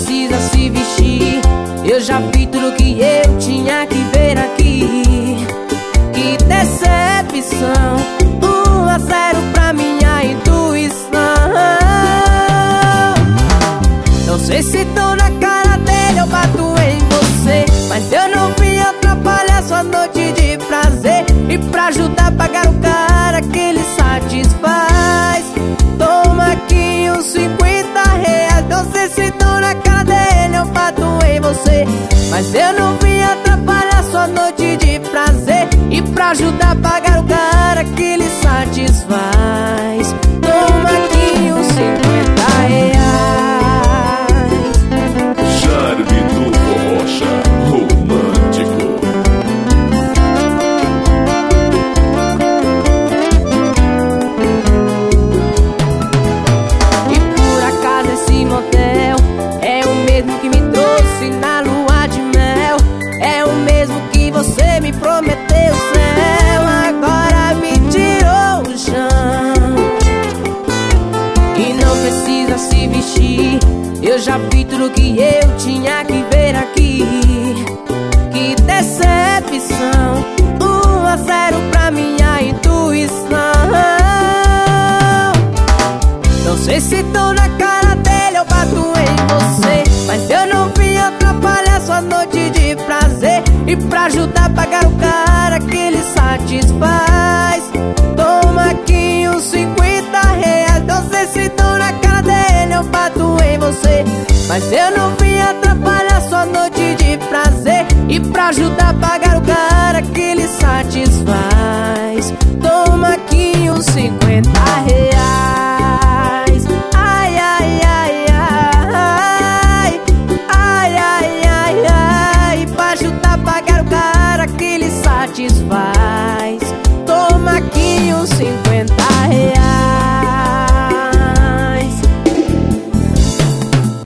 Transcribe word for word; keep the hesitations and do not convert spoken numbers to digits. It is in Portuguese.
precisa se vestir. Eu já vi tudo que eu tinha que ver aqui. Que decepção, um a zero pra minha intuição. Não sei se tô na cara dele, eu bato em você, mas eu não vim atrapalhar sua noite de prazer. E pra ajudar a pagar o cara que ele satisfaz, toma aqui uns cinquenta reais. Não sei se tô na cara dele, eu bato em você, mas eu não vim atrapalhar sua noite de prazer. E pra ajudar a pagar o cara que ele satisfaz, toma aqui uns cinquenta reais. Charme do Rocha Romântico. E por acaso esse motel é o mesmo que me trouxe na lua de mel, é o mesmo que você me prometeu céu, agora me tirou o chão. E não precisa se vestir, eu já vi tudo que eu tinha que ver aqui. Que decepção, um a zero pra minha intuição. Não sei se tô na cara dele, eu bato em você, mas eu não vim atrapalhar sua noite de prazer. E pra ajudar a pagar o cara que ele satisfaz, toma aqui uns cinquenta reais. Não sei se tô na cara dele, eu bato em você, mas eu não vim atrapalhar sua noite de prazer. E pra ajudar a pagar o cara que ele satisfaz, toma aqui uns cinquenta reais.